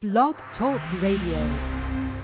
Blog Talk Radio.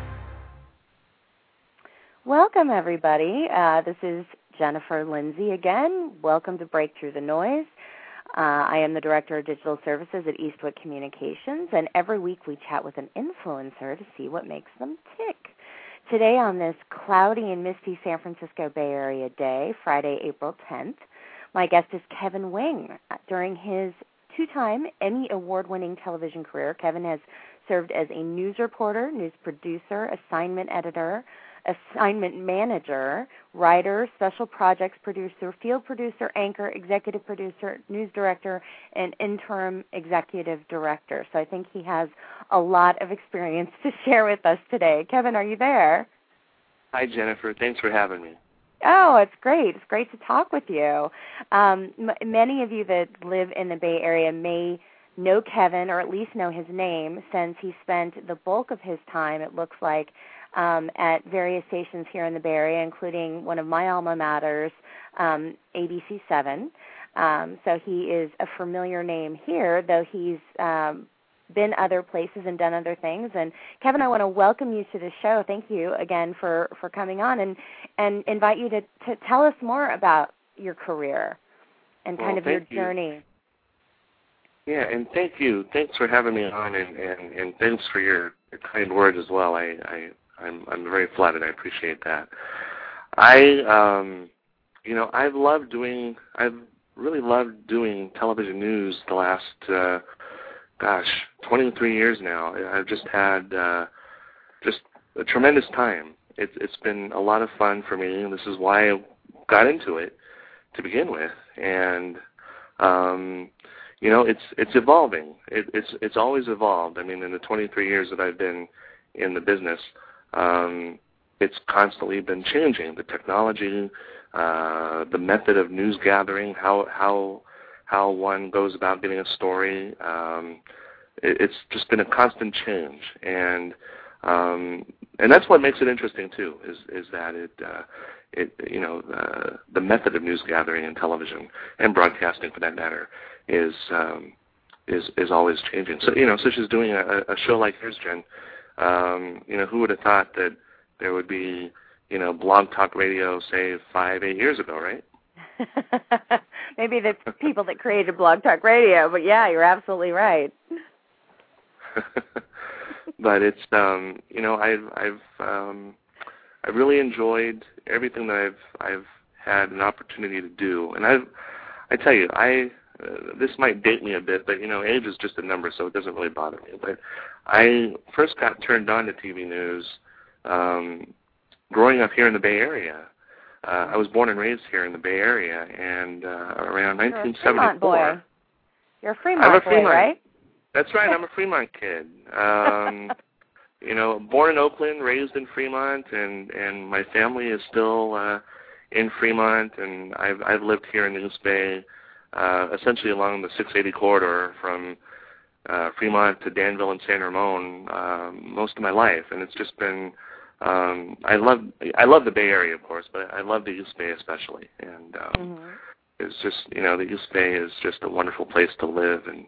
Welcome, everybody. This is Jennifer Lindsay again. Welcome to Break Through the Noise. I am the Director of Digital Services at Eastwood Communications, and every week we chat with an influencer to see what makes them tick. Today on this cloudy and misty San Francisco Bay Area day, Friday, April 10th, my guest is Kevin Wing. During his two-time Emmy Award-winning television career, Kevin has served as a news reporter, news producer, assignment editor, assignment manager, writer, special projects producer, field producer, anchor, executive producer, news director, and interim executive director. So I think he has a lot of experience to share with us today. Kevin, are you there? Hi, Jennifer. Thanks for having me. Oh, it's great. It's great to talk with you. Many of you that live in the Bay Area may know Kevin, or at least know his name, since he spent the bulk of his time, it looks like, at various stations here in the Bay Area, including one of my alma maters, ABC7. So he is a familiar name here, though he's been other places and done other things. And Kevin, I want to welcome you to the show. Thank you again for coming on, and invite you to tell us more about your career and kind of your journey. Yeah, and thank you. Thanks for having me on, and thanks for your kind words as well. I'm very flattered. I appreciate that. I've really loved doing television news the last 23 years now. I've just had just a tremendous time. It's been a lot of fun for me, and this is why I got into it to begin with. And it's evolving. It's always evolved. I mean, in the 23 years that I've been in the business, it's constantly been changing. The technology, the method of news gathering, how one goes about getting a story. It's just been a constant change, and that's what makes it interesting too. Is that the method of news gathering in television and broadcasting, for that matter, is always changing. So such as doing a show like yours, Jen. Who would have thought that there would be Blog Talk Radio, say 5-8 years ago, right? Maybe the people that created Blog Talk Radio, but yeah, you're absolutely right. But it's I've really enjoyed everything that I've had an opportunity to do, and I tell you, this might date me a bit, but age is just a number, so it doesn't really bother me. But I first got turned on to TV news growing up here in the Bay Area. I was born and raised here in the Bay Area, and around 1974. You're a Fremont boy. You're a Fremont boy, right? That's right. I'm a Fremont kid. Born in Oakland, raised in Fremont, and my family is still in Fremont, and I've lived here in the East Bay, essentially along the 680 corridor from Fremont to Danville and San Ramon most of my life, and it's just been I love the Bay Area, of course, but I love the East Bay especially, and it's just the East Bay is just a wonderful place to live, and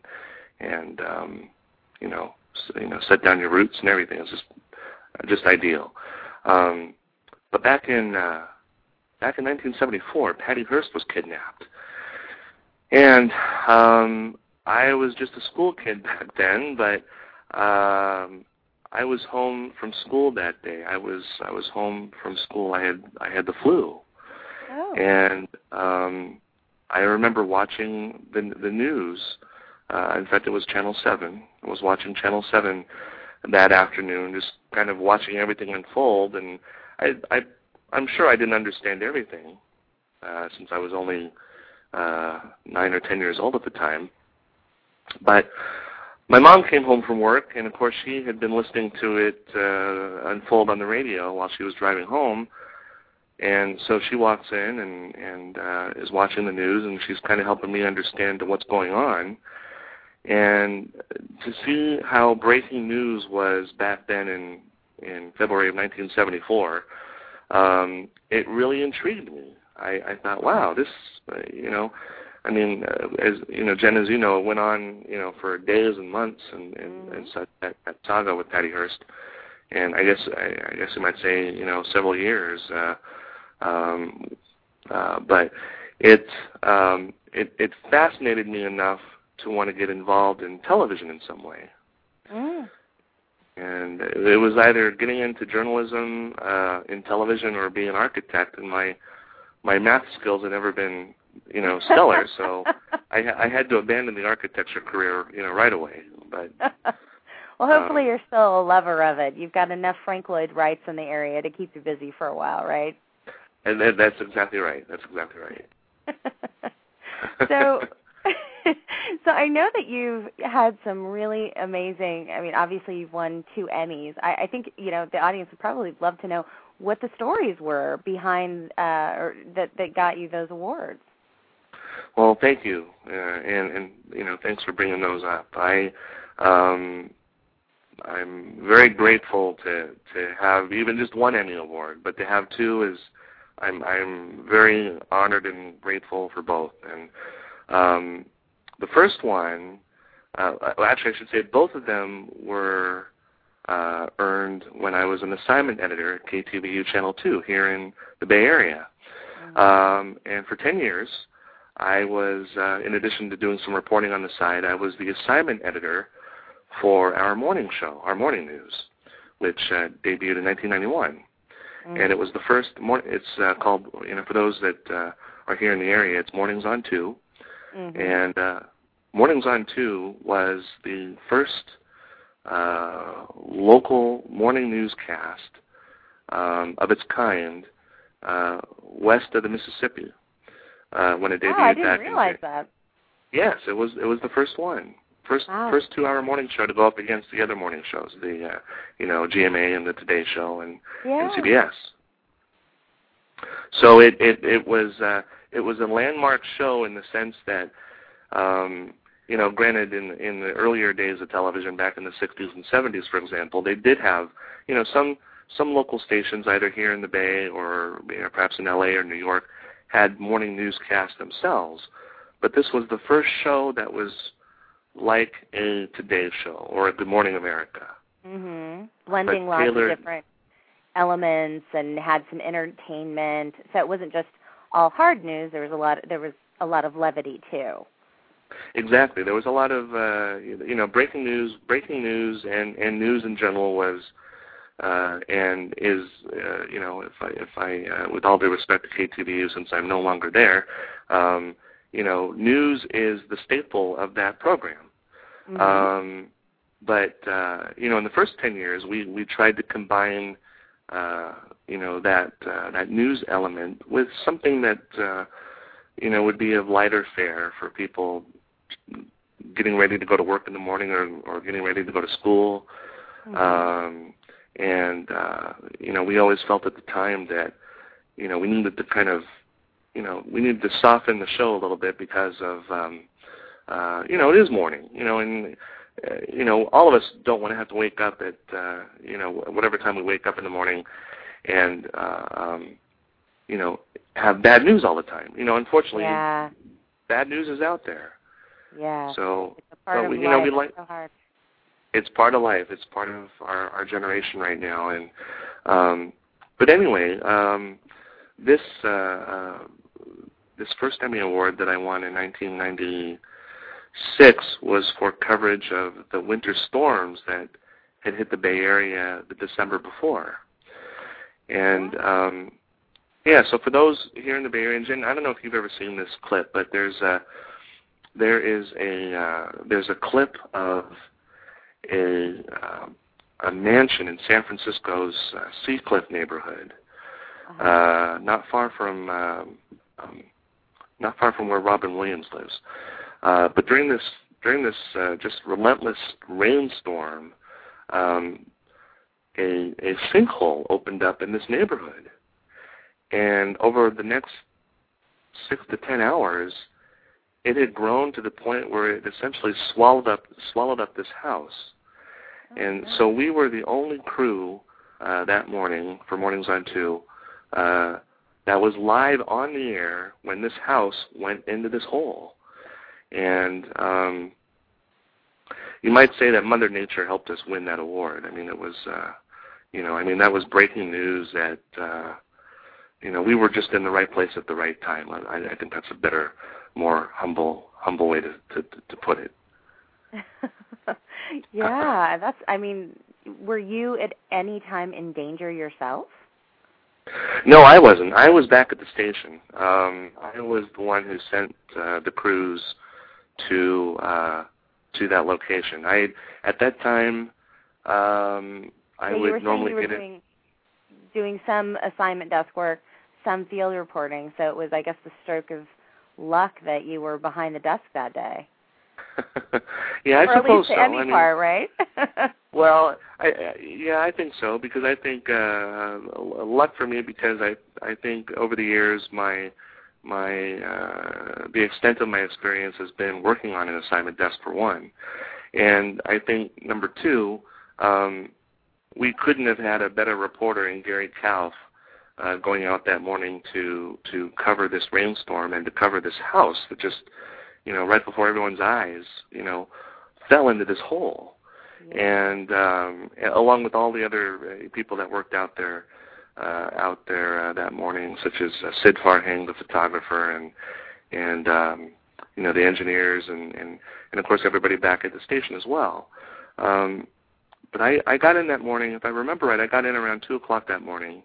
set down your roots and everything. It's just ideal. But back in 1974, Patty Hearst was kidnapped. And I was just a school kid back then, but I was home from school that day. I was home from school. I had the flu. Oh. And I remember watching the news. In fact, it was Channel 7. I was watching Channel 7 that afternoon, just kind of watching everything unfold. And I'm sure I didn't understand everything since I was only 9 or 10 years old at the time. But my mom came home from work, and of course she had been listening to it unfold on the radio while she was driving home. And so she walks in and is watching the news, and she's kind of helping me understand what's going on. And to see how breaking news was back then in February of 1974, it really intrigued me. I thought, wow, this, I mean, as you know, Jen, as you know, it went on, for days and months, and such, that saga with Patty Hearst, and I guess you might say, several years. But it fascinated me enough to want to get involved in television in some way. Mm. And it was either getting into journalism in television or being an architect, and my math skills had never been, stellar, so I had to abandon the architecture career, right away. But well, hopefully you're still a lover of it. You've got enough Frank Lloyd Wrights in the area to keep you busy for a while, right? And that's exactly right. So I know that you've had some really amazing, obviously you've won 2 Emmys. I think, the audience would probably love to know what the stories were behind or that got you those awards. Well, thank you, and thanks for bringing those up. I'm very grateful to have even just 1 Emmy award, but to have 2 is I'm very honored and grateful for both. And the first one, actually I should say both of them were earned when I was an assignment editor at KTVU Channel 2 here in the Bay Area. And for 10 years, I was, in addition to doing some reporting on the side, I was the assignment editor for our morning show, our morning news, which debuted in 1991. And it was the first, it's called, for those that are here in the area, it's Mornings on 2. And Mornings on 2 was the first local morning newscast of its kind west of the Mississippi when it debuted. I didn't realize that. Yes, it was the first one. First 2-hour morning show to go up against the other morning shows, the GMA and the Today Show and CBS. So it was a landmark show in the sense that granted in the earlier days of television back in the 60s and 70s, for example, they did have some local stations either here in the Bay or perhaps in LA or New York had morning newscasts themselves, but this was the first show that was like a Today Show or a Good Morning America. Blending lots of different elements and had some entertainment. So it wasn't just all hard news. There was a lot of levity too. Exactly. There was a lot of breaking news, and news in general was and is if I with all due respect to KTVU, since I'm no longer there. News is the staple of that program. But in the first 10 years, we tried to combine, that news element with something that, would be of lighter fare for people getting ready to go to work in the morning or getting ready to go to school. We always felt at the time that, we needed to kind of, we need to soften the show a little bit because of, it is morning, and, all of us don't want to have to wake up at, whatever time we wake up in the morning and, have bad news all the time. Unfortunately, bad news is out there. Yeah. So, it's a part of life. we like, it's so hard. It's part of life. It's part of our generation right now. And, but anyway, this first Emmy Award that I won in 1996 was for coverage of the winter storms that had hit the Bay Area the December before. And so for those here in the Bay Area, and Jen, I don't know if you've ever seen this clip, but there's a clip of a mansion in San Francisco's Seacliff neighborhood, not far from where Robin Williams lives. But during this just relentless rainstorm, a sinkhole opened up in this neighborhood, and over the next 6 to 10 hours, it had grown to the point where it essentially swallowed up this house. And so we were the only crew that morning for Mornings on 2 that was live on the air when this house went into this hole. And you might say that Mother Nature helped us win that award. I mean, it was, that was breaking news that, we were just in the right place at the right time. I think that's a better, more humble way to put it. Yeah, were you at any time in danger yourself? No, I wasn't. I was back at the station. I was the one who sent the crews to that location. At that time, I would normally get it. Doing some assignment desk work, some field reporting. So it was, I guess, the stroke of luck that you were behind the desk that day. Yeah, I suppose so. Or at least the Emmy part, right? Well, I think so, because I think luck for me, because I think over the years the extent of my experience has been working on an assignment desk, for one, and I think number two, we couldn't have had a better reporter in Gary Kauf going out that morning to cover this rainstorm and to cover this house that just, right before everyone's eyes, fell into this hole. Yeah. And along with all the other people that worked out there that morning, such as Sid Farhang, the photographer, and the engineers, and of course everybody back at the station as well. But I got in that morning, if I remember right, I got in around 2 o'clock that morning,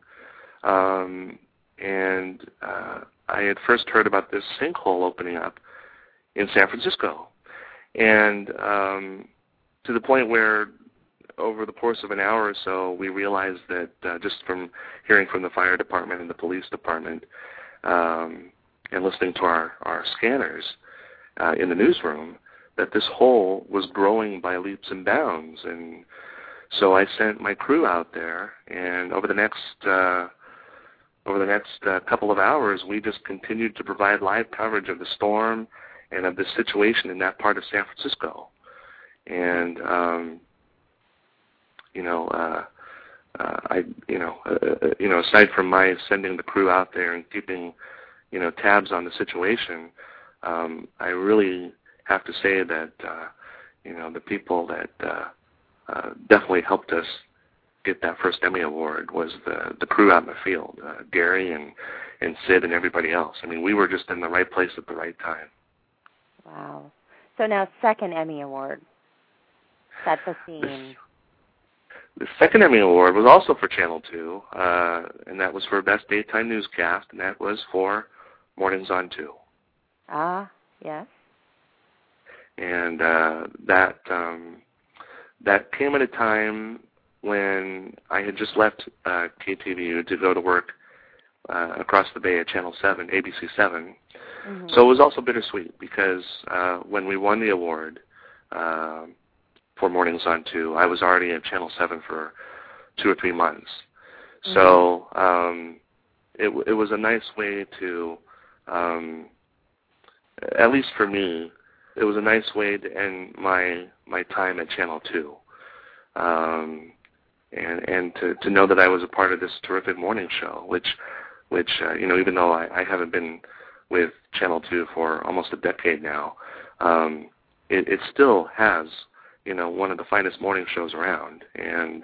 and I had first heard about this sinkhole opening up in San Francisco, and to the point where over the course of an hour or so, we realized that just from hearing from the fire department and the police department and listening to our scanners in the newsroom, that this hole was growing by leaps and bounds. And so I sent my crew out there, and over the next couple of hours, we just continued to provide live coverage of the storm and of the situation in that part of San Francisco. And aside from my sending the crew out there and keeping, tabs on the situation, I really have to say that, the people that definitely helped us get that first Emmy Award was the crew out in the field, Gary and Sid and everybody else. I mean, we were just in the right place at the right time. Wow. So now, second Emmy Award. Set the scene. The second Emmy Award was also for Channel 2, and that was for Best Daytime Newscast, and that was for Mornings on 2. Ah, yes. And that came at a time when I had just left KTVU to go to work across the bay at Channel 7, ABC 7. Mm-hmm. So it was also bittersweet, because when we won the award for Mornings on 2, I was already at Channel 7 for 2 or 3 months. Mm-hmm. So it was a nice way to, at least for me, it was a nice way to end my time at Channel 2. And to know that I was a part of this terrific morning show, which even though I haven't been with Channel 2 for almost a decade now, it still has, one of the finest morning shows around. And,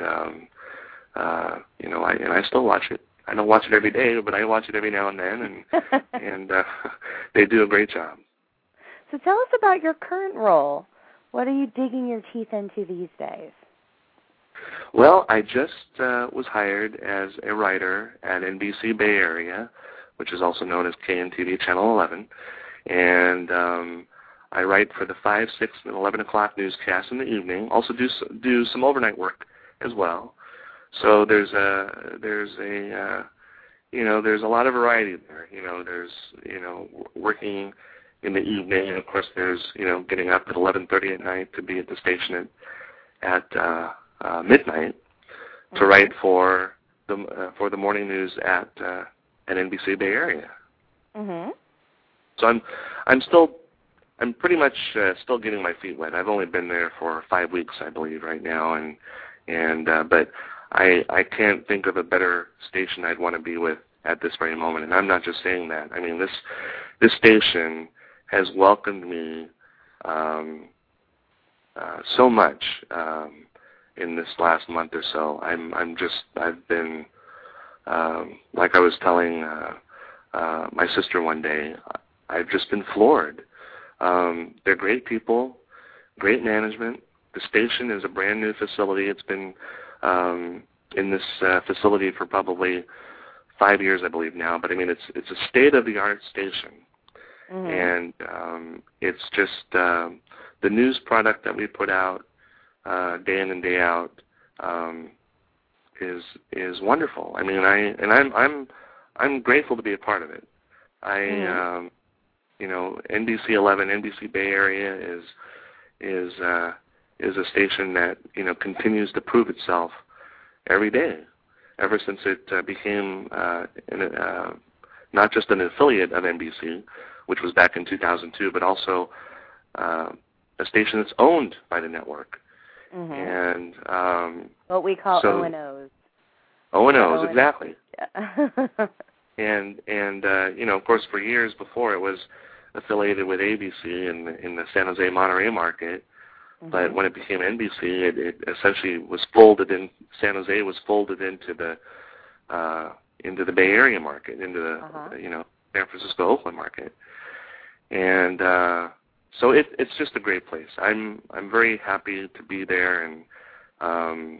I still watch it. I don't watch it every day, but I watch it every now and then, and they do a great job. So tell us about your current role. What are you digging your teeth into these days? Well, I just was hired as a writer at NBC Bay Area, which is also known as KNTV Channel 11, and I write for the 5, 6, and 11 o'clock newscasts in the evening. Also do some overnight work as well. So there's a lot of variety there. There's working in the evening, and of course there's getting up at 11:30 at night to be at the station at midnight to write for the morning news at NBC Bay Area. Mm-hmm. So I'm pretty much still getting my feet wet. I've only been there for 5 weeks, I believe, right now, and but I can't think of a better station I'd want to be with at this very moment. And I'm not just saying that. I mean, this station has welcomed me so much in this last month or so. I've been like I was telling my sister one day, I've just been floored. They're great people, great management. The station is a brand new facility. It's been in this facility for probably 5 years, I believe now. But I mean, it's a state-of-the-art station, and it's just the news product that we put out day in and day out is wonderful. I mean, I'm grateful to be a part of it. You know, NBC 11, NBC Bay Area is a station that, you know, continues to prove itself every day, ever since it became not just an affiliate of NBC, which was back in 2002, but also a station that's owned by the network. And what we call O&Os. O&Os, exactly. Yeah. and you know, of course, for years before, it was affiliated with ABC in the San Jose Monterey market. But when it became NBC, it essentially was folded in. San Jose was folded into the Bay Area market, into the you know, San Francisco, Oakland market, and so it's just a great place. I'm very happy to be there, and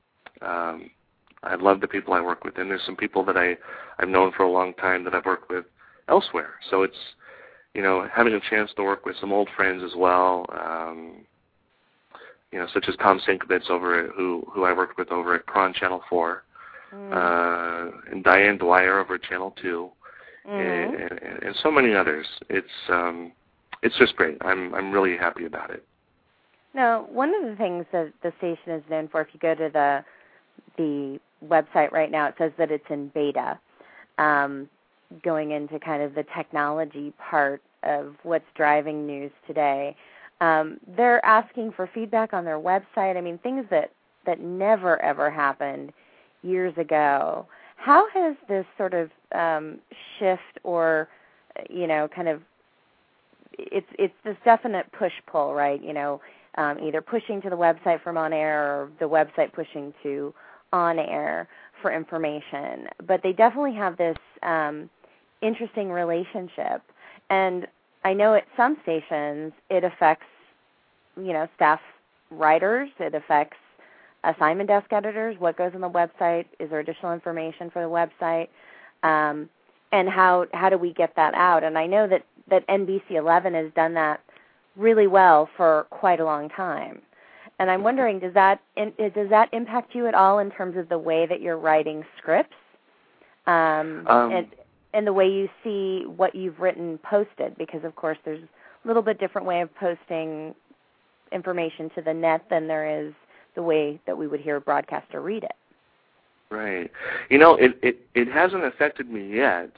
I love the people I work with. And there's some people that I've known for a long time that I've worked with elsewhere. So it's, you know, having a chance to work with some old friends as well. You know, such as Tom Sienkiewicz who I worked with over at Prawn Channel 4, and Diane Dwyer over at Channel 2, and so many others. It's just great. I'm really happy about it. Now, one of the things that the station is known for, if you go to the website right now, it says that it's in beta, going into kind of the technology part of what's driving news today. They're asking for feedback on their website. I mean, things that never, ever happened years ago. How has this sort of shift or, you know, kind of, it's this definite push-pull, right? You know, either pushing to the website from on-air or the website pushing to on-air for information. But they definitely have this interesting relationship. And I know at some stations it affects, you know, staff writers. It affects assignment desk editors. What goes on the website? Is there additional information for the website? And how do we get that out? And I know that NBC 11 has done that really well for quite a long time. And I'm wondering, does that impact you at all in terms of the way that you're writing scripts? And the way you see what you've written posted, because, of course, there's a little bit different way of posting information to the net than there is the way that we would hear a broadcaster read it. Right. You know, it hasn't affected me yet,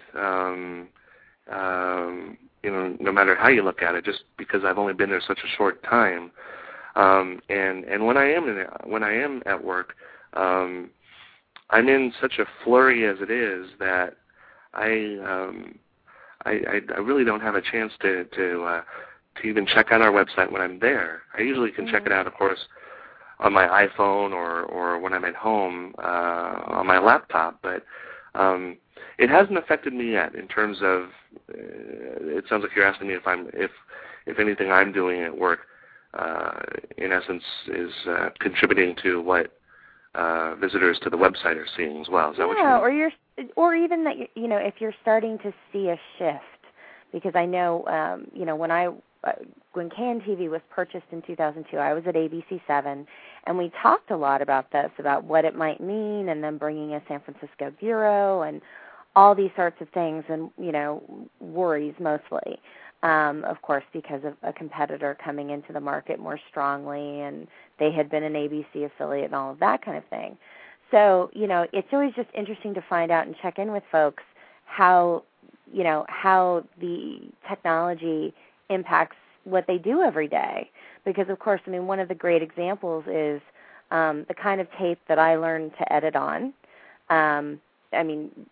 you know, no matter how you look at it, just because I've only been there such a short time. And when I am at work, I'm in such a flurry as it is that I really don't have a chance to even check out our website when I'm there. I usually can check it out, of course, on my iPhone or when I'm at home on my laptop. But it hasn't affected me yet in terms of. It sounds like you're asking me if anything I'm doing at work, in essence, is contributing to what visitors to the website are seeing as well. Is that what you mean? Or even that, you know, if you're starting to see a shift, because I know, you know, when KNTV was purchased in 2002, I was at ABC 7, and we talked a lot about this, about what it might mean, and then bringing a San Francisco bureau and all these sorts of things, and, you know, worries mostly, of course, because of a competitor coming into the market more strongly, and they had been an ABC affiliate and all of that kind of thing. So, you know, it's always just interesting to find out and check in with folks how, you know, how the technology impacts what they do every day. Because, of course, I mean, one of the great examples is the kind of tape that I learned to edit on. I mean,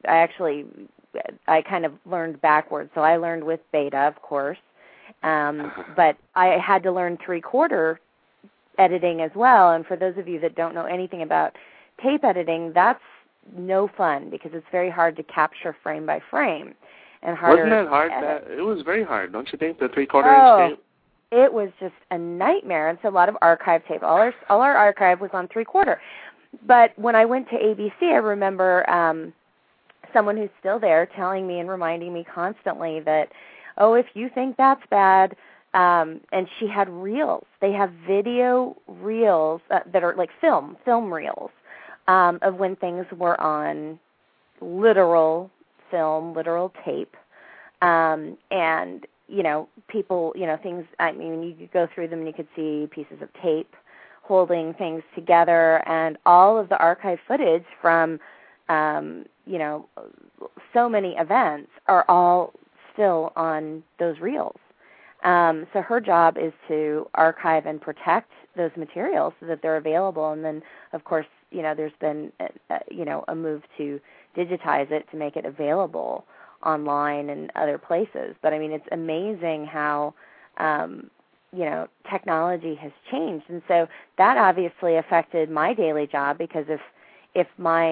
I kind of learned backwards. So I learned with Beta, of course, but I had to learn 3/4 editing as well. And for those of you that don't know anything about tape editing, that's no fun because it's very hard to capture frame by frame. And harder. Wasn't that hard? It was very hard, don't you think? The 3/4 inch tape. It was just a nightmare. And so a lot of archive tape. All our archive was on 3/4. But when I went to ABC, I remember someone who's still there telling me and reminding me constantly that, oh, if you think that's bad, and she had reels. They have video reels that are like film reels of when things were on literal film, literal tape. And, people, things, you could go through them and you could see pieces of tape holding things together, and all of the archive footage from, so many events are all still on those reels. So her job is to archive and protect those materials so that they're available. And then, of course, there's been, a move to digitize it to make it available online and other places. But, it's amazing how, technology has changed. And so that obviously affected my daily job because at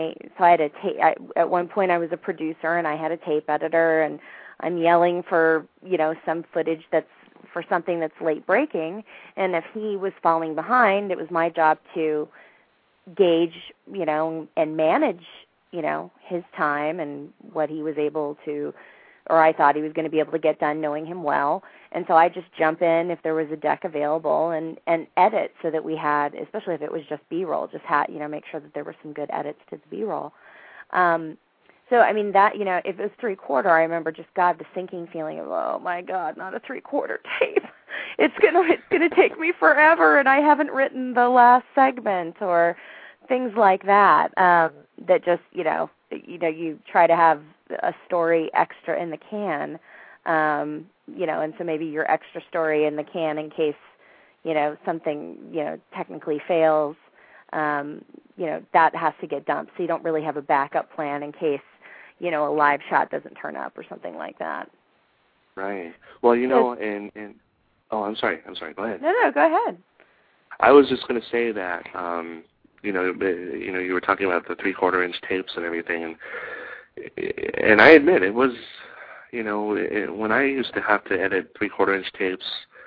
one point I was a producer and I had a tape editor and I'm yelling for, some footage that's for something that's late breaking. And if he was falling behind, it was my job to gauge, and manage, his time and what he was able to, or I thought he was going to be able to get done knowing him well. And so I just jump in if there was a deck available and edit so that we had, especially if it was just B-roll, make sure that there were some good edits to the B-roll. So, that, if it was 3/4, I remember just, the sinking feeling of, oh, my God, not a 3/4 tape. It's gonna take me forever, and I haven't written the last segment or things like that, that just, you try to have a story extra in the can, and so maybe your extra story in the can in case, something, technically fails, that has to get dumped. So you don't really have a backup plan in case, a live shot doesn't turn up or something like that. Right. Well, oh, I'm sorry. Go ahead. No, go ahead. I was just going to say that, you were talking about the 3/4 inch tapes and everything, and I admit it was, when I used to have to edit 3/4 inch tapes,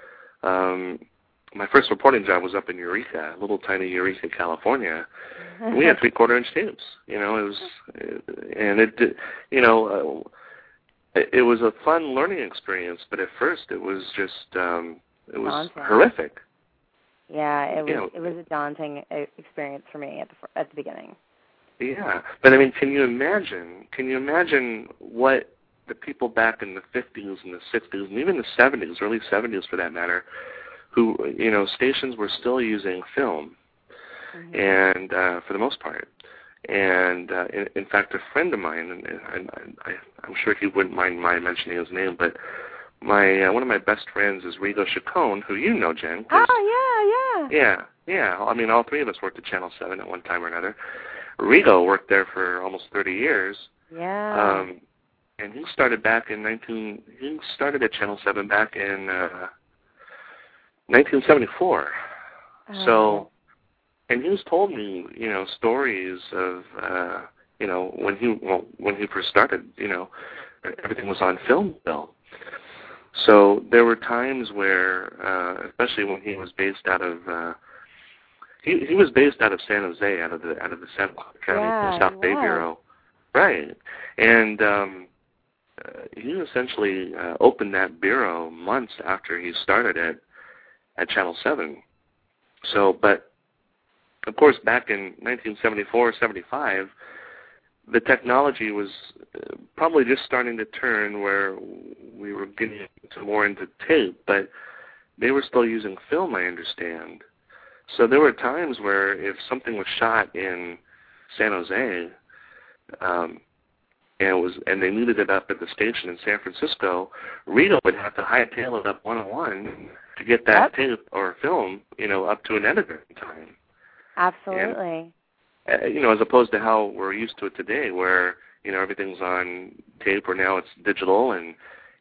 my first reporting job was up in Eureka, little tiny Eureka, California. And we had 3/4 inch tapes. It was a fun learning experience, but at first it was just it was horrific. Yeah, it was a daunting experience for me at the beginning. Yeah, but can you imagine what the people back in the 50s and the 60s and even the 70s, early 70s for that matter, who, stations were still using film, and for the most part. And in fact, a friend of mine, and I'm sure he wouldn't mind my mentioning his name, but one of my best friends is Rigo Chacon, who you know, Jen. Oh, yeah. Yeah. All three of us worked at Channel 7 at one time or another. Rigo worked there for almost 30 years. Yeah. And he started at Channel 7 back in 1974. Oh. So, and he's told me, stories of, when he first started, everything was on film still. So there were times where, especially when he was based out of, he was based out of San Jose, out of the Santa Clara County South Bay Bureau, right? And he essentially opened that bureau months after he started at Channel 7. So, but of course, back in 1974, 75, the technology was probably just starting to turn where we were getting more into tape, but they were still using film, I understand. So there were times where if something was shot in San Jose, and they needed it up at the station in San Francisco, Rigo would have to hightail it up 101 to get that tape or film, up to an editor in time. Absolutely. And, as opposed to how we're used to it today, where everything's on tape, or now it's digital, and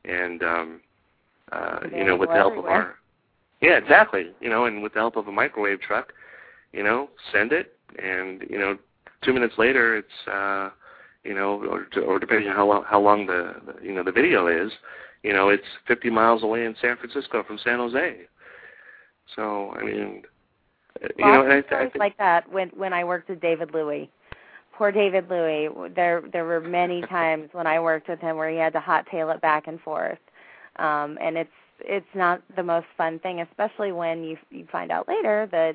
with the help of our, exactly, and with the help of a microwave truck, send it, and 2 minutes later it's or depending on how long the video is, it's 50 miles away in San Francisco from San Jose. So I mean, and I think like that when I worked with David Louie. Poor David Louie. There were many times when I worked with him where he had to hot tail it back and forth, and it's not the most fun thing, especially when you find out later that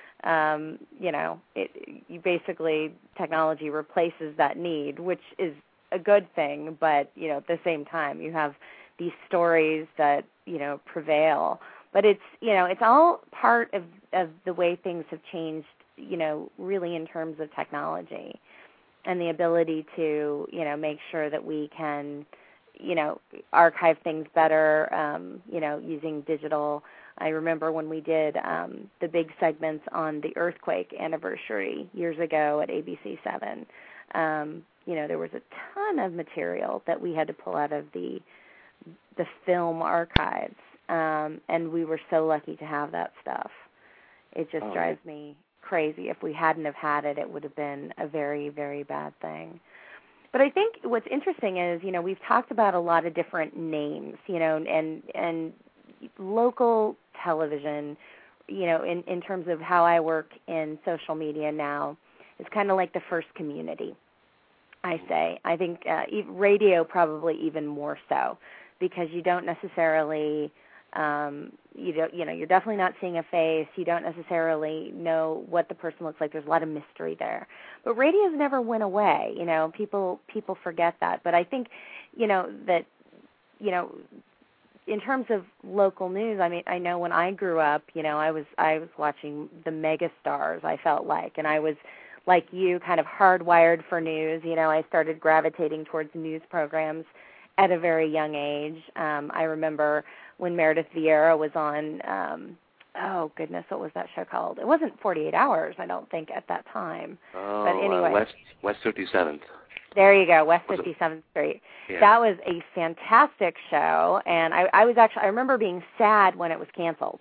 you basically technology replaces that need, which is a good thing, but at the same time you have these stories that prevail. But it's all part of the way things have changed, really in terms of technology and the ability to, make sure that we can, archive things better, using digital. I remember when we did the big segments on the earthquake anniversary years ago at ABC7, there was a ton of material that we had to pull out of the film archives, and we were so lucky to have that stuff. It just drives me crazy. If we hadn't have had it, it would have been a very, very bad thing. But I think what's interesting is, we've talked about a lot of different names, and local television, in terms of how I work in social media now, is kind of like the first community, I say. I think radio probably even more so, because you don't necessarily, you're definitely not seeing a face. You don't necessarily know what the person looks like. There's a lot of mystery there. But radio's never went away. People forget that. But I think, that, in terms of local news, I mean, I know when I grew up, I was watching the mega stars, I felt like, and I was, like you, kind of hardwired for news. I started gravitating towards news programs at a very young age. I remember when Meredith Vieira was on, what was that show called? It wasn't 48 Hours, I don't think, at that time. Oh, but anyway. West 57th. There you go, West 57th Street. Yeah. That was a fantastic show, and I remember being sad when it was canceled,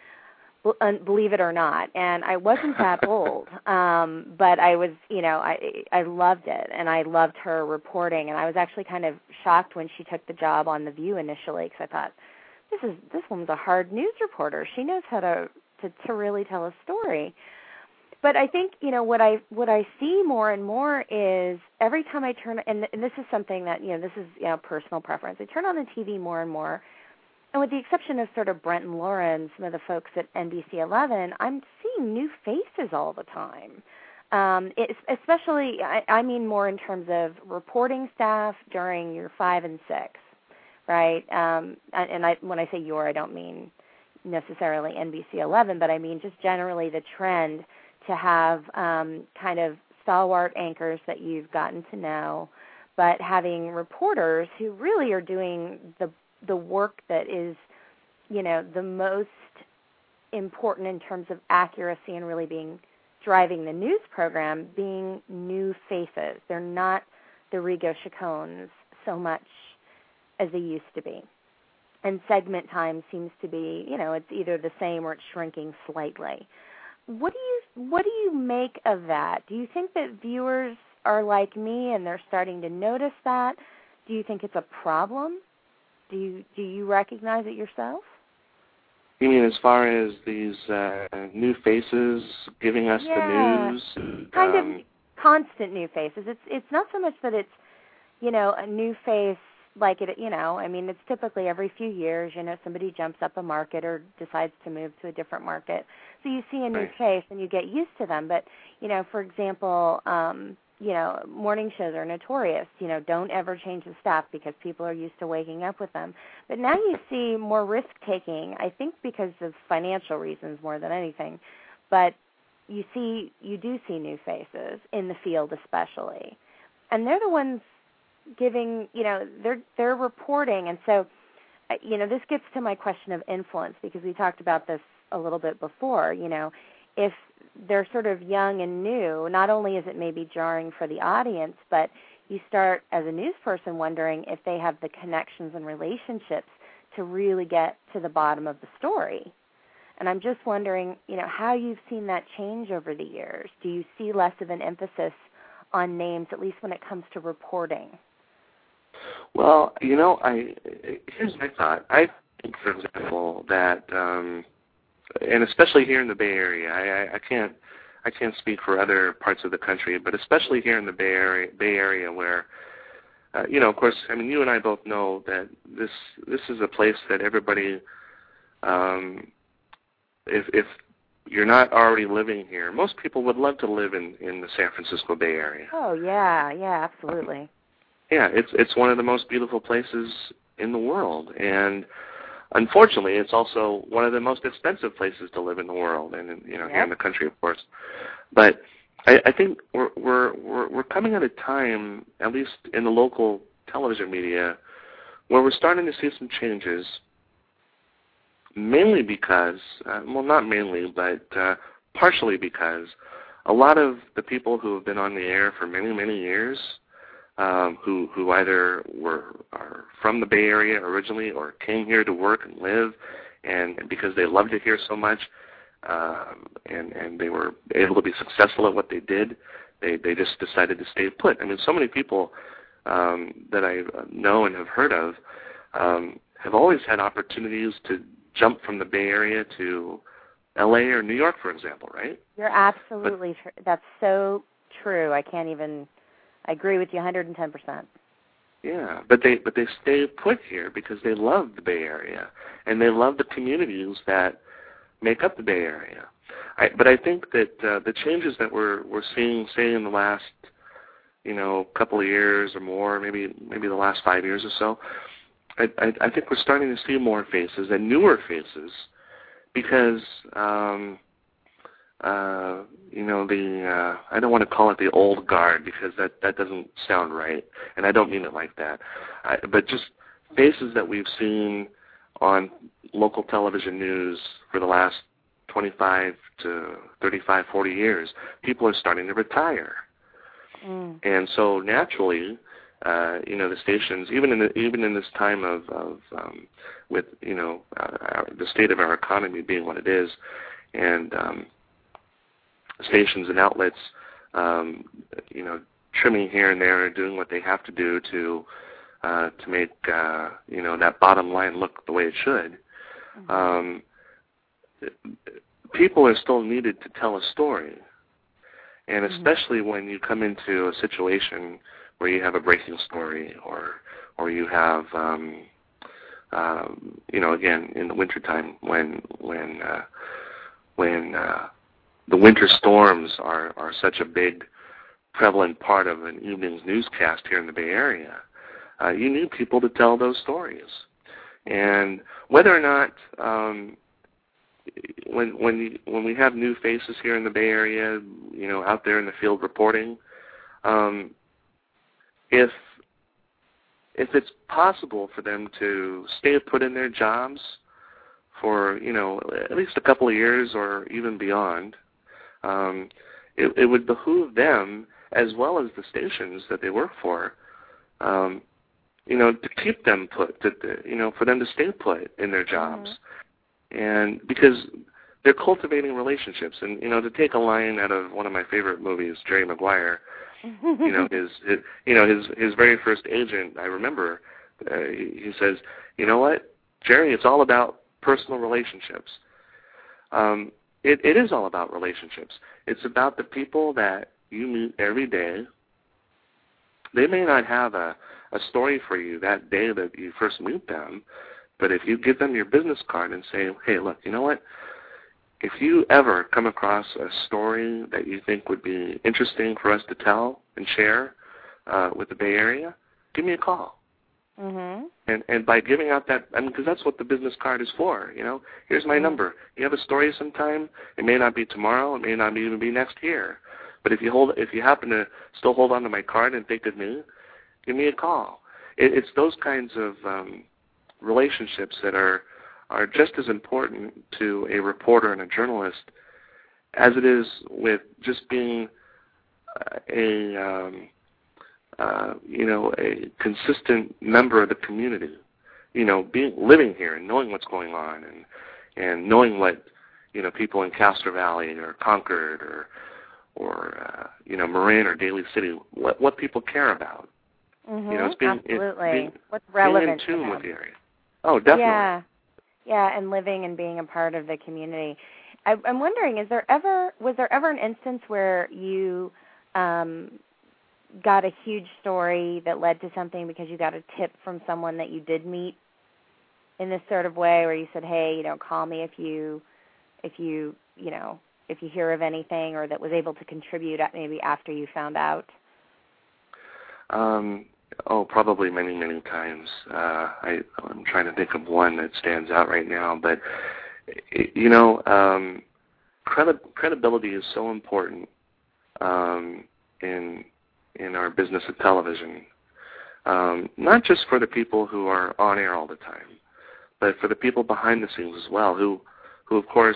believe it or not. And I wasn't that old, but I was, I loved it, and I loved her reporting. And I was actually kind of shocked when she took the job on The View initially, because I thought, this woman's a hard news reporter. She knows how to really tell a story. But I think, what I see more and more is every time I turn, and this is something that, this is, personal preference. I turn on the TV more and more, and with the exception of sort of Brent and Laura and some of the folks at NBC11, I'm seeing new faces all the time. Especially, I mean more in terms of reporting staff during your 5 and 6, right? When I say your, I don't mean necessarily NBC11, but I mean just generally the trend to have kind of stalwart anchors that you've gotten to know, but having reporters who really are doing the work that is, the most important in terms of accuracy and really driving the news program, being new faces. They're not the Rigo Chacones so much as they used to be. And segment time seems to be, it's either the same or it's shrinking slightly. What do you make of that? Do you think that viewers are like me and they're starting to notice that? Do you think it's a problem? Do you recognize it yourself? You mean as far as these new faces giving us the news? Kind of constant new faces. It's not so much that it's, a new face like it, I mean, it's typically every few years, somebody jumps up a market or decides to move to a different market. So you see a new face and you get used to them. But, for example, morning shows are notorious. Don't ever change the staff because people are used to waking up with them. But now you see more risk-taking, I think because of financial reasons more than anything. But you do see new faces in the field especially. And they're the ones giving, they're reporting. And so, this gets to my question of influence, because we talked about this a little bit before. If they're sort of young and new, not only is it maybe jarring for the audience, but, you start as a news person wondering if they have the connections and relationships to really get to the bottom of the story. And I'm just wondering, how you've seen that change over the years. Do you see less of an emphasis on names, at least when it comes to reporting? Well, here's my thought. I think, for example, that, and especially here in the Bay Area, I can't speak for other parts of the country, but especially here in the Bay Area where, of course, you and I both know that this is a place that everybody, if you're not already living here, most people would love to live in the San Francisco Bay Area. Oh, yeah, absolutely. Yeah, it's one of the most beautiful places in the world, and unfortunately, it's also one of the most expensive places to live in the world, and here in the country, of course. But I think we're coming at a time, at least in the local television media, where we're starting to see some changes. Mainly because, not mainly, but partially because a lot of the people who have been on the air for many, many years, who either are from the Bay Area originally or came here to work and live, and because they loved it here so much, and they were able to be successful at what they did, they just decided to stay put. So many people that I know and have heard of have always had opportunities to jump from the Bay Area to L.A. or New York, for example, right? You're absolutely true. That's so true. I agree with you 110%. Yeah, but they stay put here because they love the Bay Area, and they love the communities that make up the Bay Area. But I think that the changes that we're seeing, say, in the last couple of years or more, maybe the last 5 years or so, I think we're starting to see more faces and newer faces because I don't want to call it the old guard because that doesn't sound right, and I don't mean it like that. But just faces that we've seen on local television news for the last 25 to 35, 40 years, people are starting to retire. And so naturally, the stations, even in this time of with the state of our economy being what it is, and stations and outlets, trimming here and there and doing what they have to do to make that bottom line look the way it should. People are still needed to tell a story, and especially when you come into a situation where you have a breaking story, or you have, again, in the wintertime when the winter storms are such a big, prevalent part of an evening's newscast here in the Bay Area, you need people to tell those stories. And whether or not, when we have new faces here in the Bay Area, out there in the field reporting, if it's possible for them to stay put in their jobs for at least a couple of years or even beyond, it would behoove them as well as the stations that they work for, to keep them put, for them to stay put in their jobs, and because they're cultivating relationships. And to take a line out of one of my favorite movies, Jerry Maguire. His very first agent, I remember, he says, "You know what, Jerry, it's all about personal relationships." It is all about relationships. It's about the people that you meet every day. They may not have a story for you that day that you first meet them, but if you give them your business card and say, "Hey, look, you know what? If you ever come across a story that you think would be interesting for us to tell and share with the Bay Area, give me a call." And by giving out that, because that's what the business card is for. Here's my number. You have a story sometime. It may not be tomorrow. It may not even be next year. But if you happen to still hold on to my card and think of me, give me a call. It's those kinds of relationships that are just as important to a reporter and a journalist as it is with just being a consistent member of the community. Living here and knowing what's going on, and knowing what people in Castro Valley or Concord or Marin or Daly City, what people care about. Mm-hmm. Absolutely. What's relevant being in tune to them. with the area. Oh, definitely. Yeah, and living and being a part of the community. I'm wondering, was there ever an instance where you got a huge story that led to something because you got a tip from someone that you did meet in this sort of way, where you said, "Hey, call me if you hear of anything," or that was able to contribute maybe after you found out? Probably many, many times. I'm trying to think of one that stands out right now, but credibility is so important in our business of television, not just for the people who are on air all the time, but for the people behind the scenes as well, who of course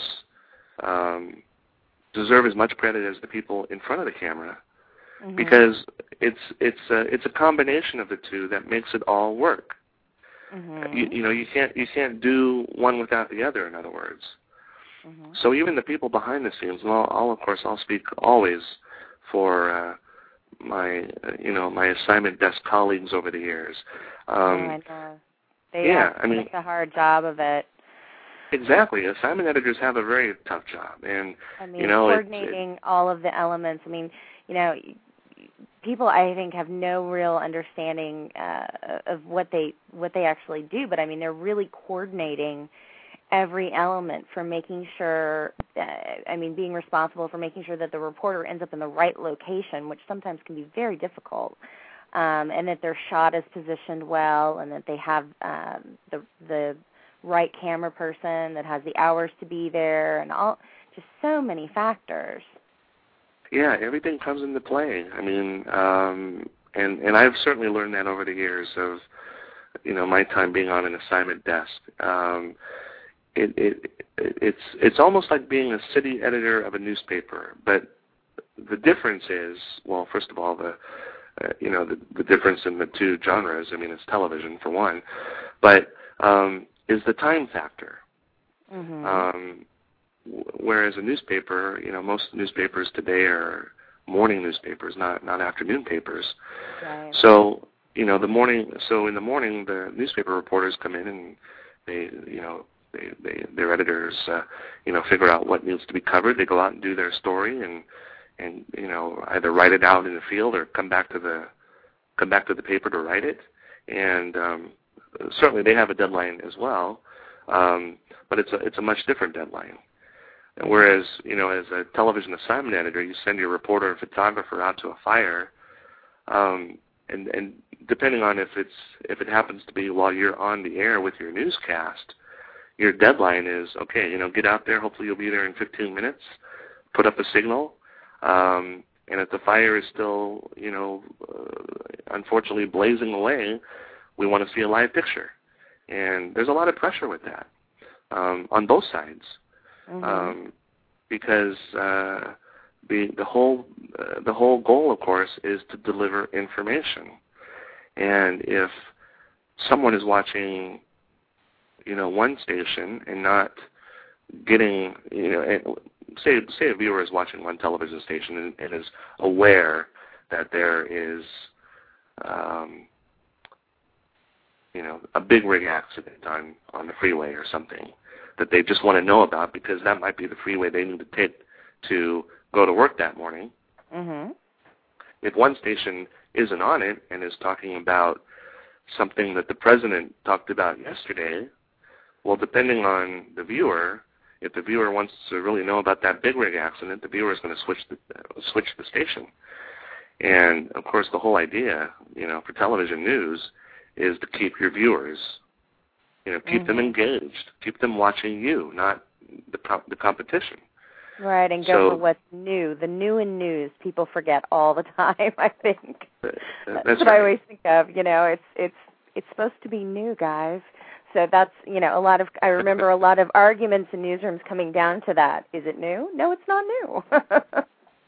deserve as much credit as the people in front of the camera, mm-hmm. because it's a combination of the two that makes it all work. Mm-hmm. You can't do one without the other. In other words, mm-hmm. So even the people behind the scenes, and I'll speak always for my assignment desk colleagues over the years. I know. They have such a hard job of it. Exactly. Assignment editors have a very tough job, and coordinating all of the elements. People I think have no real understanding of what they actually do, but they're really coordinating every element for making sure, being responsible for making sure that the reporter ends up in the right location, which sometimes can be very difficult, and that their shot is positioned well, and that they have the right camera person that has the hours to be there, and just so many factors. Yeah, everything comes into play. And I've certainly learned that over the years of, my time being on an assignment desk. It's almost like being a city editor of a newspaper, but the difference is, well, first of all, the difference in the two genres. It's television for one, but is the time factor. Mm-hmm. Whereas a newspaper, most newspapers today are morning newspapers, not afternoon papers. Right. So, in the morning, the newspaper reporters come in and their editors, figure out what needs to be covered. They go out and do their story and either write it out in the field or come back to the paper to write it. And certainly they have a deadline as well, but it's a much different deadline. Whereas, as a television assignment editor, you send your reporter and photographer out to a fire, and depending on if it happens to be while you're on the air with your newscast, your deadline is, okay, get out there. Hopefully you'll be there in 15 minutes. Put up a signal, and if the fire is still, unfortunately blazing away, we want to see a live picture. And there's a lot of pressure with that on both sides. Mm-hmm. Because the whole goal, of course, is to deliver information. And if someone is watching, one station and not getting, say a viewer is watching one television station and is aware that there is, a big rig accident on the freeway or something that they just want to know about because that might be the freeway they need to take to go to work that morning. Mm-hmm. If one station isn't on it and is talking about something that the president talked about yesterday, well, depending on the viewer, if the viewer wants to really know about that big rig accident, the viewer is going to switch the station. And, of course, the whole idea, for television news is to keep your viewers, keep mm-hmm. them engaged, keep them watching you, not the competition. Right, and go for what's new. The new in news, people forget all the time, I think. That's what right. I always think of. It's supposed to be new, guys. So that's, I remember a lot of arguments in newsrooms coming down to that. Is it new? No, it's not new.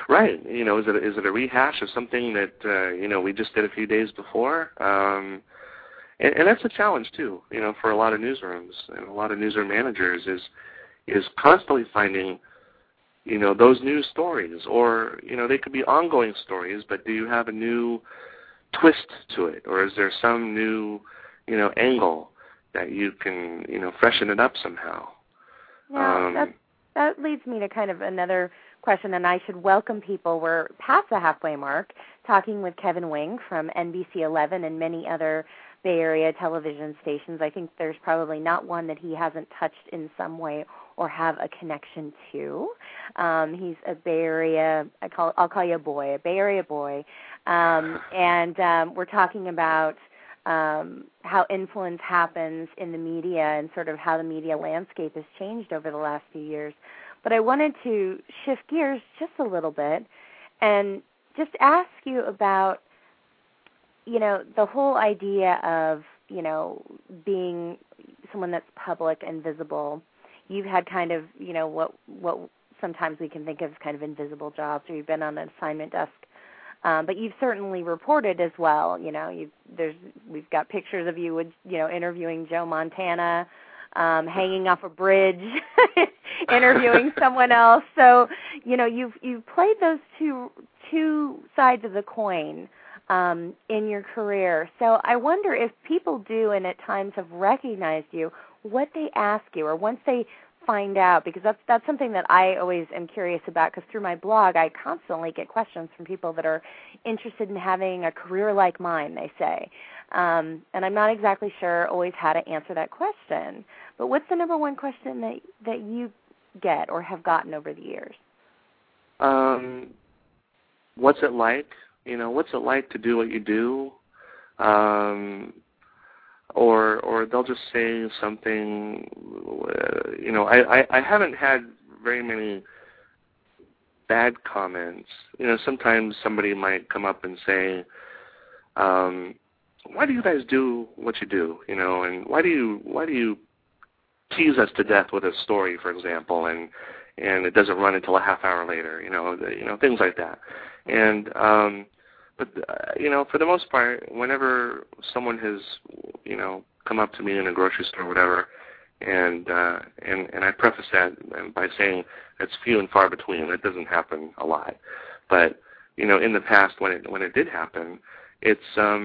Right. Is it a rehash of something that we just did a few days before? And that's a challenge too. For a lot of newsrooms and a lot of newsroom managers is constantly finding those news stories, or they could be ongoing stories, but do you have a new twist to it, or is there some new angle that you can freshen it up somehow? Yeah, that leads me to kind of another question, and I should welcome people. We're past the halfway mark, talking with Kevin Wing from NBC 11 and many other Bay Area television stations. I think there's probably not one that he hasn't touched in some way or have a connection to. He's a Bay Area, I'll call you a boy, a Bay Area boy. And we're talking about how influence happens in the media and sort of how the media landscape has changed over the last few years. But I wanted to shift gears just a little bit and just ask you about, the whole idea of, being someone that's public and visible. You've had kind of, what sometimes we can think of as kind of invisible jobs, or you've been on an assignment desk. But you've certainly reported as well. We've got pictures of you with, interviewing Joe Montana, hanging off a bridge, interviewing someone else. So, you've played those two sides of the coin in your career. So I wonder if people do and at times have recognized you, what they ask you, or once they find out, because that's something that I always am curious about, because through my blog I constantly get questions from people that are interested in having a career like mine, they say. And I'm not exactly sure always how to answer that question. But what's the number one question that you get or have gotten over the years? What's it like? What's it like to do what you do? Or they'll just say something, I haven't had very many bad comments. Sometimes somebody might come up and say, why do you guys do what you do? And why do you tease us to death with a story, for example, and it doesn't run until a half hour later, things like that. And but for the most part, whenever someone has, come up to me in a grocery store or whatever, and I preface that by saying it's few and far between. It doesn't happen a lot, but in the past when it did happen, it's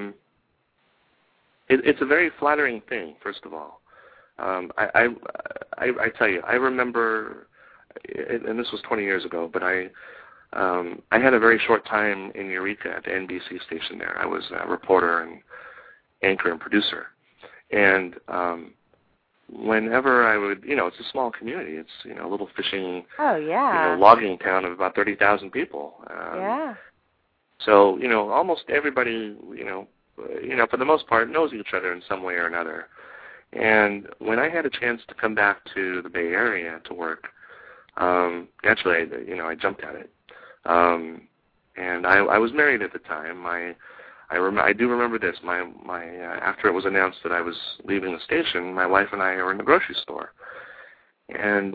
a very flattering thing. First of all, I tell you, I remember, and this was 20 years ago, but I had a very short time in Eureka at the NBC station there. I was a reporter and anchor and producer. And whenever I would, it's a small community. It's, a little fishing, logging town of about 30,000 people. Yeah. So, almost everybody, for the most part, knows each other in some way or another. And when I had a chance to come back to the Bay Area to work, naturally, I jumped at it. And I was married at the time. I do remember this. My after it was announced that I was leaving the station, my wife and I were in the grocery store, and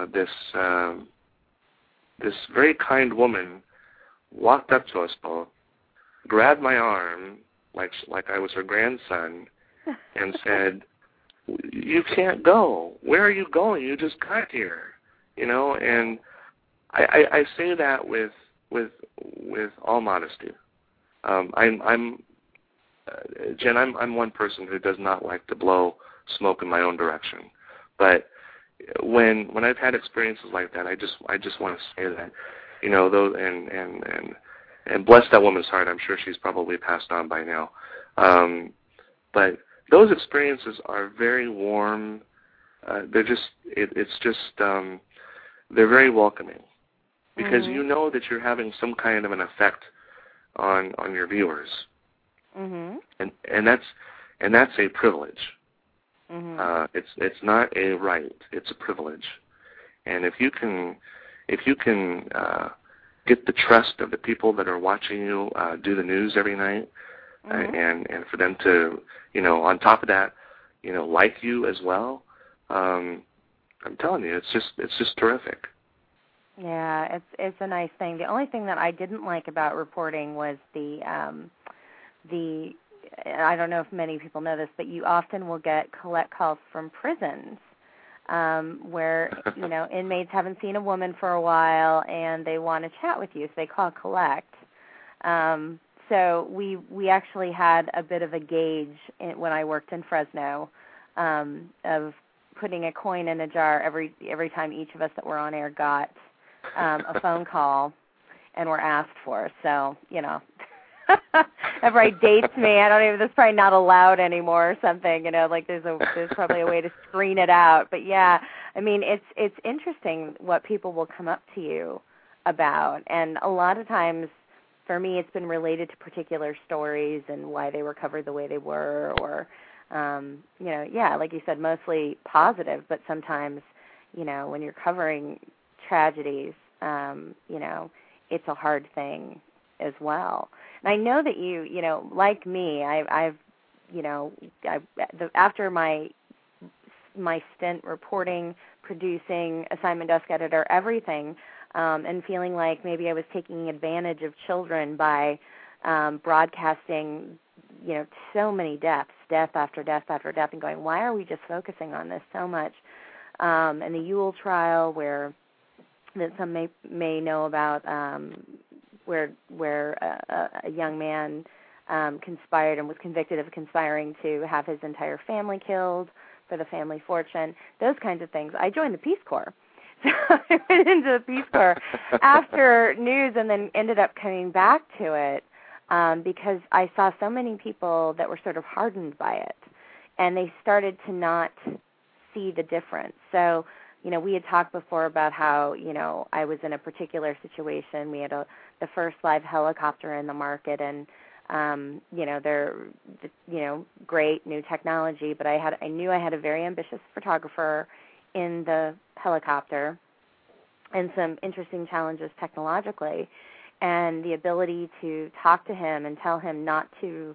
this very kind woman walked up to us both, grabbed my arm like I was her grandson, and said, "You can't go. Where are you going? You just got here." And I say that with all modesty. Jen, I'm one person who does not like to blow smoke in my own direction. But when I've had experiences like that, I just want to say that, those and bless that woman's heart. I'm sure she's probably passed on by now. But those experiences are very warm. They're very welcoming, because you know that you're having some kind of an effect on your viewers, and that's a privilege. It's not a right; it's a privilege. And if you can get the trust of the people that are watching you do the news every night, and for them to, on top of that, like you as well, I'm telling you, it's just terrific. Yeah, it's a nice thing. The only thing that I didn't like about reporting was the I don't know if many people know this, but you often will get collect calls from prisons where, inmates haven't seen a woman for a while and they want to chat with you, so they call collect. So we actually had a bit of a gauge when I worked in Fresno of putting a coin in a jar every time each of us that were on air got a phone call and were asked for. So, that probably dates me. I don't even. That's probably not allowed anymore or something. Like there's probably a way to screen it out. But yeah, I mean, it's interesting what people will come up to you about, and a lot of times, for me, it's been related to particular stories and why they were covered the way they were, or like you said, mostly positive. But sometimes, when you're covering tragedies, it's a hard thing as well. And I know that you, like me, after my stint reporting, producing, assignment desk editor, everything, and feeling like maybe I was taking advantage of children by broadcasting, so many deaths, death after death after death, and going, why are we just focusing on this so much? And the Ewell trial, that some may know about, where a young man conspired and was convicted of conspiring to have his entire family killed for the family fortune, those kinds of things. I joined the Peace Corps. So I went into the Peace Corps after news and then ended up coming back to it because I saw so many people that were sort of hardened by it, and they started to not see the difference. So, we had talked before about how, I was in a particular situation. We had the first live helicopter in the market, and, they're, great new technology, but I knew I had a very ambitious photographer in the helicopter and some interesting challenges technologically, and the ability to talk to him and tell him not to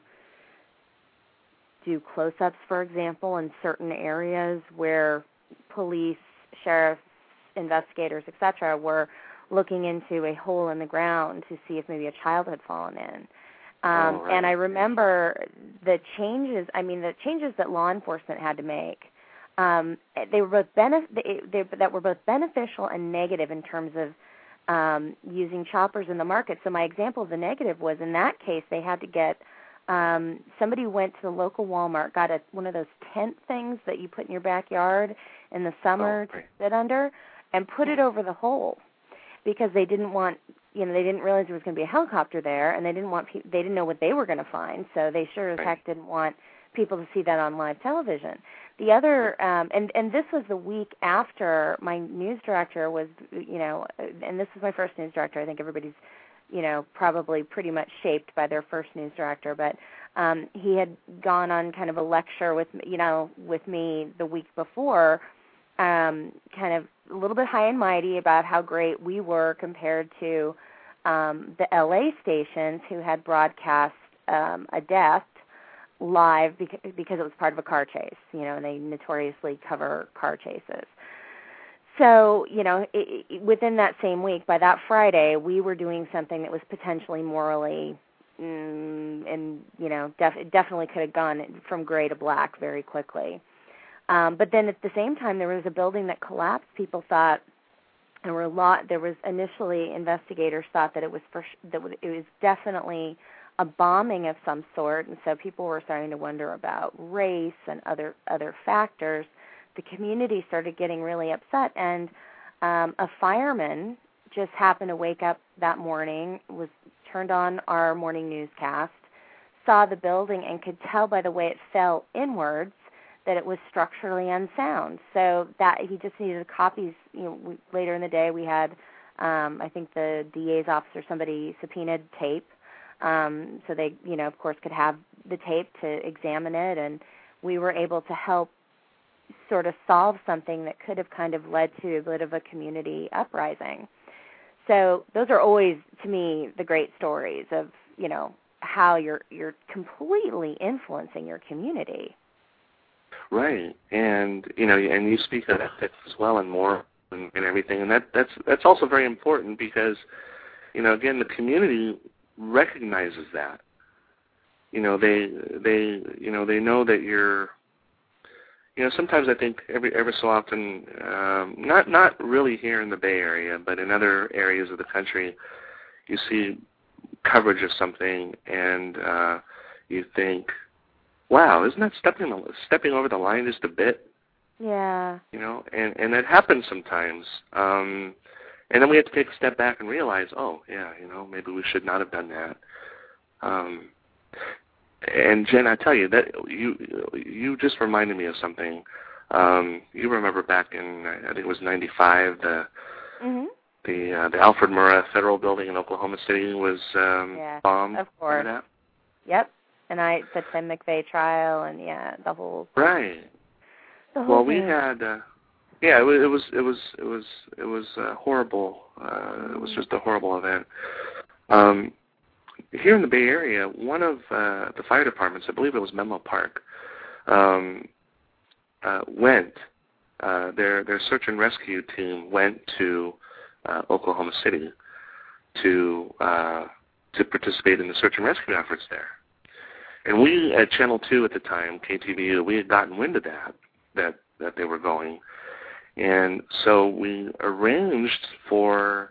do close-ups, for example, in certain areas where police, sheriffs, investigators, etc., were looking into a hole in the ground to see if maybe a child had fallen in. Right. And I remember the changes that law enforcement had to make. They were both that were both beneficial and negative in terms of using choppers in the market. So my example of the negative was, in that case, they had to get somebody went to the local Walmart, got one of those tent things that you put in your backyard in the summer to sit under, and put it over the hole, because they didn't want, they didn't realize there was going to be a helicopter there, and they didn't know what they were going to find, so they sure as heck didn't want people to see that on live television. The other, and this was the week after my news director was, and this was my first news director. I think everybody's, probably pretty much shaped by their first news director, but he had gone on kind of a lecture with me the week before, kind of a little bit high and mighty about how great we were compared to the LA stations who had broadcast a death live because it was part of a car chase, and they notoriously cover car chases. So, within that same week, by that Friday, we were doing something that was potentially morally, definitely could have gone from gray to black very quickly. But then at the same time, there was a building that collapsed. People thought there was initially investigators thought that it was definitely a bombing of some sort, and so people were starting to wonder about race and other factors. The community started getting really upset, and a fireman just happened to wake up that morning, was turned on our morning newscast, saw the building, and could tell by the way it fell inwards that it was structurally unsound. So that he just needed copies. Later in the day, we had, I think the DA's office or somebody subpoenaed tape, so they, of course, could have the tape to examine it, and we were able to help sort of solve something that could have kind of led to a bit of a community uprising. So those are always, to me, the great stories of, how you're completely influencing your community. Right. And, and you speak of ethics as well, and more and everything, and that's also very important because, again, the community recognizes that. They know that you're. Sometimes I think every so often, not really here in the Bay Area, but in other areas of the country, you see coverage of something, and you think, "Wow, isn't that stepping over the line just a bit?" Yeah. And that happens sometimes. And then we have to take a step back and realize, oh, yeah, maybe we should not have done that. And Jen, I tell you that you just reminded me of something. You remember back in, I think it was '95, the Alfred Murrah Federal Building in Oklahoma City was bombed. Of course. Remember that? Yep. And the Tim McVeigh trial, and the whole. Right. Well, we had, it was horrible. It was just a horrible event. Here in the Bay Area, one of the fire departments, I believe it was Menlo Park, their search and rescue team went to Oklahoma City to participate in the search and rescue efforts there. And we at Channel 2 at the time, KTVU, we had gotten wind of that they were going. And so we arranged for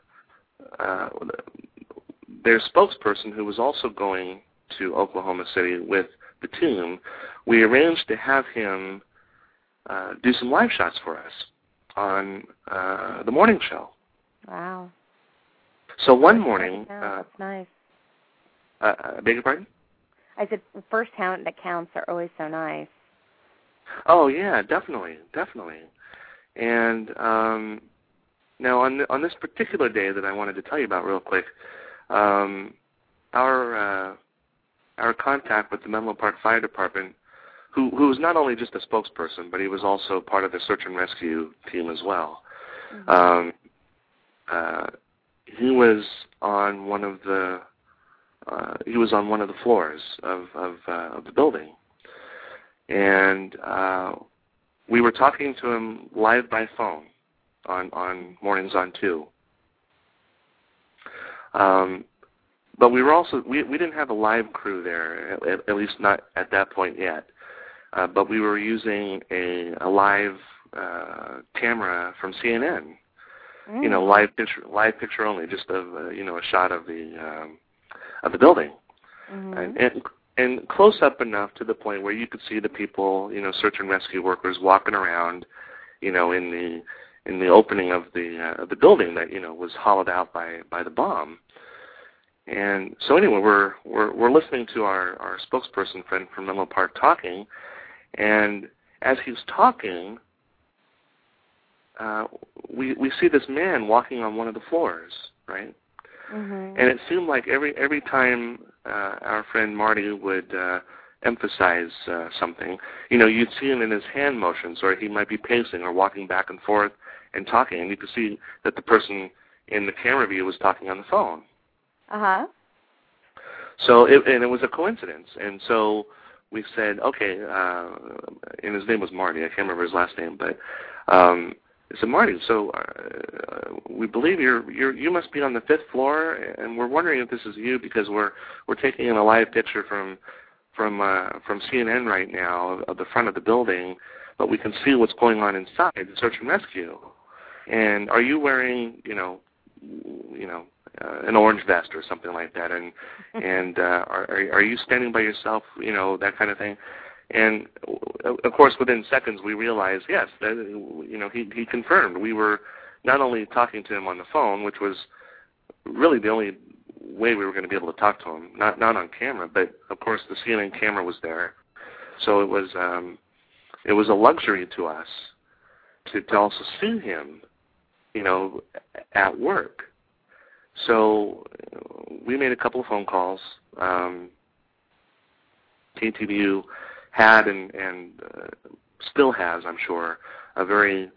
their spokesperson, who was also going to Oklahoma City with the team, we arranged to have him do some live shots for us on the morning show. Wow. So one morning... that's nice. Beg your pardon? I said first hand that counts are always so nice. Oh, yeah, definitely. And now on this particular day that I wanted to tell you about real quick, our contact with the Menlo Park Fire Department, who was not only just a spokesperson, but he was also part of the search and rescue team as well. He was on one of the floors of the building, and we were talking to him live by phone on Mornings on 2. But we were also we didn't have a live crew there, at least not at that point yet. But we were using a live camera from CNN. Live picture only, just of a shot of the building, and close up enough to the point where you could see the people, search and rescue workers walking around, in the opening of the building that was hollowed out by the bomb. And so anyway, we're listening to our spokesperson friend from Menlo Park talking, and as he's talking, we see this man walking on one of the floors, right? And it seemed like every time our friend Marty would emphasize something, you'd see him in his hand motions, or he might be pacing or walking back and forth and talking, and you could see that the person in the camera view was talking on the phone. So it was a coincidence, and so we said, okay, and his name was Marty. I can't remember his last name, but I said, Marty, so we believe you must be on the 5th floor, and we're wondering if this is you because we're taking in a live picture from CNN right now of the front of the building, but we can see what's going on inside the search and rescue. And are you wearing, an orange vest or something like that, and are you standing by yourself, that kind of thing? And of course, within seconds, we realized, yes, that, he confirmed. We were not only talking to him on the phone, which was really the only way we were going to be able to talk to him, not on camera, but of course the CNN camera was there, so it was a luxury to us to also see him, at work. So we made a couple of phone calls. KTVU had and still has, I'm sure, a very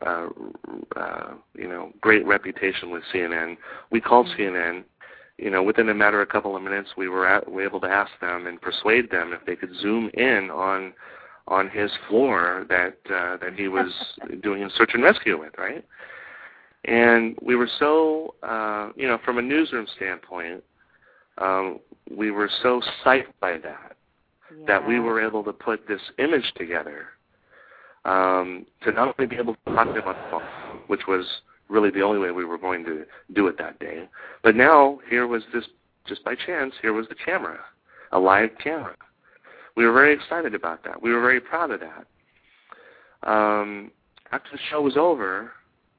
great reputation with CNN. We called CNN. Within a matter of a couple of minutes, we were able to ask them and persuade them if they could zoom in on his floor that he was doing a search and rescue with, right? And we were so, from a newsroom standpoint, we were so psyched by that we were able to put this image together to not only be able to talk to him on the phone, which was really the only way we were going to do it that day, but now here was this, just by chance, here was the camera, a live camera. We were very excited about that. We were very proud of that. After the show was over,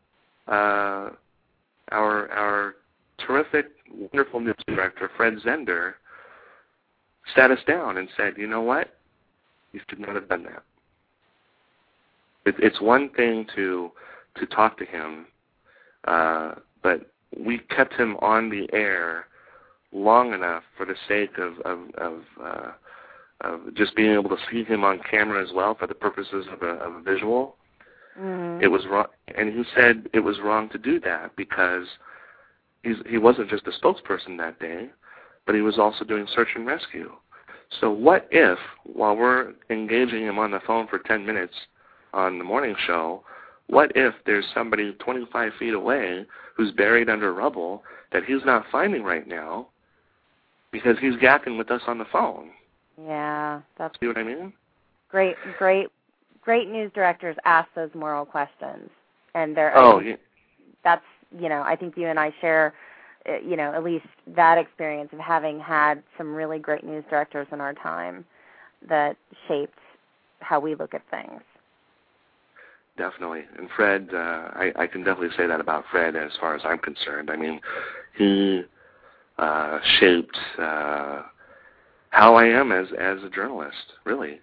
our terrific, wonderful news director, Fred Zender, sat us down and said, you know what? You should not have done that. It's one thing to talk to him, but we kept him on the air long enough for the sake of just being able to see him on camera as well for the purposes of a visual. It was wrong, and he said it was wrong to do that because he wasn't just a spokesperson that day, but he was also doing search and rescue. So what if, while we're engaging him on the phone for 10 minutes on the morning show, what if there's somebody 25 feet away who's buried under rubble that he's not finding right now because he's yakking with us on the phone? Yeah, that's... See what I mean? Great news directors ask those moral questions, and that's, I think you and I share, at least that experience of having had some really great news directors in our time that shaped how we look at things. Definitely. And Fred, I can definitely say that about Fred as far as I'm concerned. I mean, he shaped how I am as a journalist, really.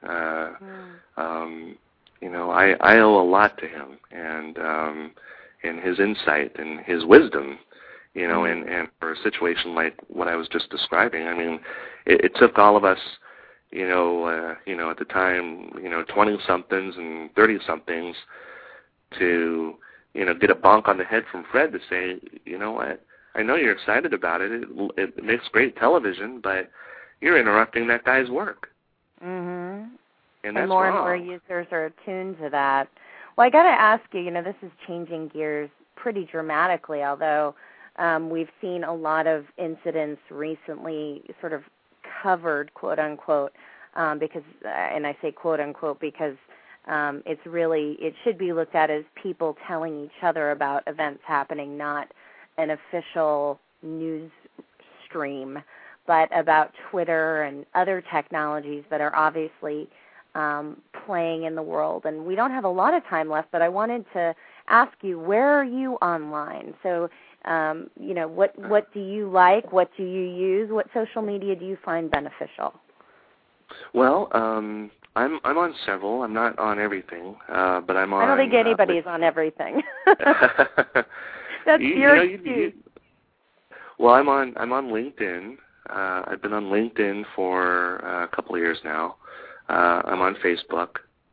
I owe a lot to him and his insight and his wisdom, and for a situation like what I was just describing. I mean, it took all of us, at the time, 20-somethings and 30-somethings to, get a bonk on the head from Fred to say, you know what, I know you're excited about it. It makes great television, but you're interrupting that guy's work. Mm-hmm. And that's more wrong. And more users are attuned to that. Well, I got to ask you, this is changing gears pretty dramatically, although we've seen a lot of incidents recently sort of covered, quote unquote, because, and I say quote unquote because it should be looked at as people telling each other about events happening, not an official news stream, but about Twitter and other technologies that are obviously playing in the world. And we don't have a lot of time left, but I wanted to ask you, where are you online? So, what do you like? What do you use? What social media do you find beneficial? Well, I'm on several. I'm not on everything, but I'm on. I don't think anybody's on everything. That's your excuse. Well, I'm on LinkedIn. I've been on LinkedIn for a couple of years now. I'm on Facebook.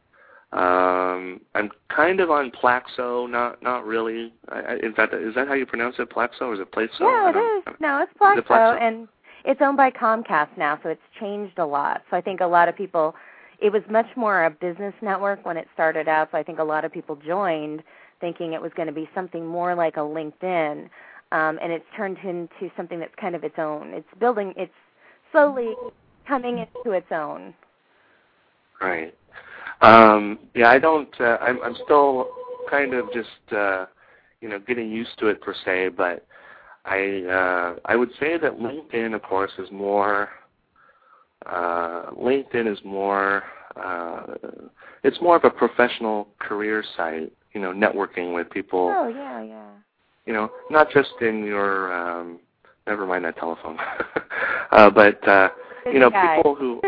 I'm kind of on Plaxo, not really. In fact, is that how you pronounce it, Plaxo, or is it Plaxo? Yeah, it is. No, it's Plaxo, Plaxo, and it's owned by Comcast now, so it's changed a lot. So I think a lot of people, it was much more a business network when it started out, so I think a lot of people joined thinking it was going to be something more like a LinkedIn, and it's turned into something that's kind of its own. It's slowly coming into its own. Right. I don't. I'm still kind of just getting used to it per se, but I would say that LinkedIn, of course, is more. LinkedIn is more. It's more of a professional career site. Networking with people. Oh yeah. Not just in your. Never mind that telephone. But people who.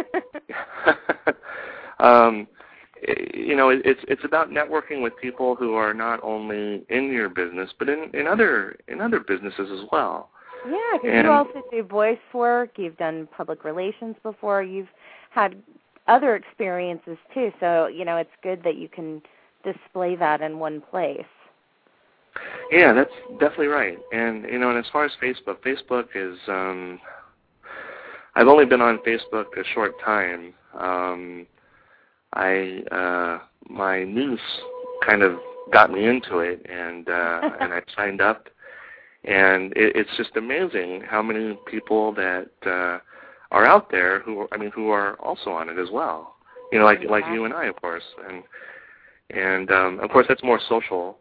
It's about networking with people who are not only in your business, but in other businesses as well. Yeah, because you also do voice work. You've done public relations before. You've had other experiences too. So it's good that you can display that in one place. Yeah, that's definitely right. And and as far as Facebook is. I've only been on Facebook a short time. My niece kind of got me into it, and I signed up. And it's just amazing how many people that are out there who are also on it as well. Like you and I, of course. And of course that's more social.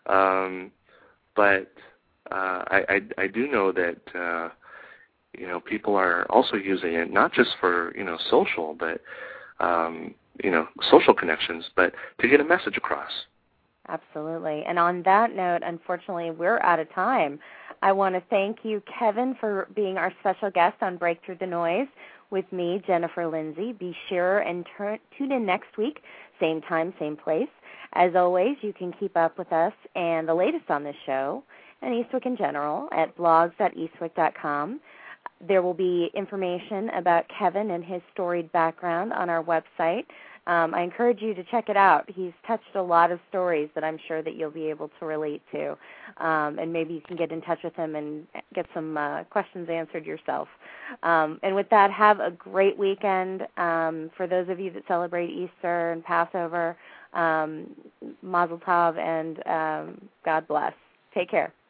But I do know that people are also using it not just for social, but social connections, but to get a message across. Absolutely. And on that note, unfortunately, we're out of time. I want to thank you, Kevin, for being our special guest on Break Through the Noise with me, Jennifer Lindsay. Be sure and tune in next week, same time, same place. As always, you can keep up with us and the latest on this show and Eastwick in general at blogs.eastwick.com. There will be information about Kevin and his storied background on our website. I encourage you to check it out. He's touched a lot of stories that I'm sure that you'll be able to relate to. And maybe you can get in touch with him and get some questions answered yourself. And with that, have a great weekend. For those of you that celebrate Easter and Passover, Mazel Tov, and God bless. Take care.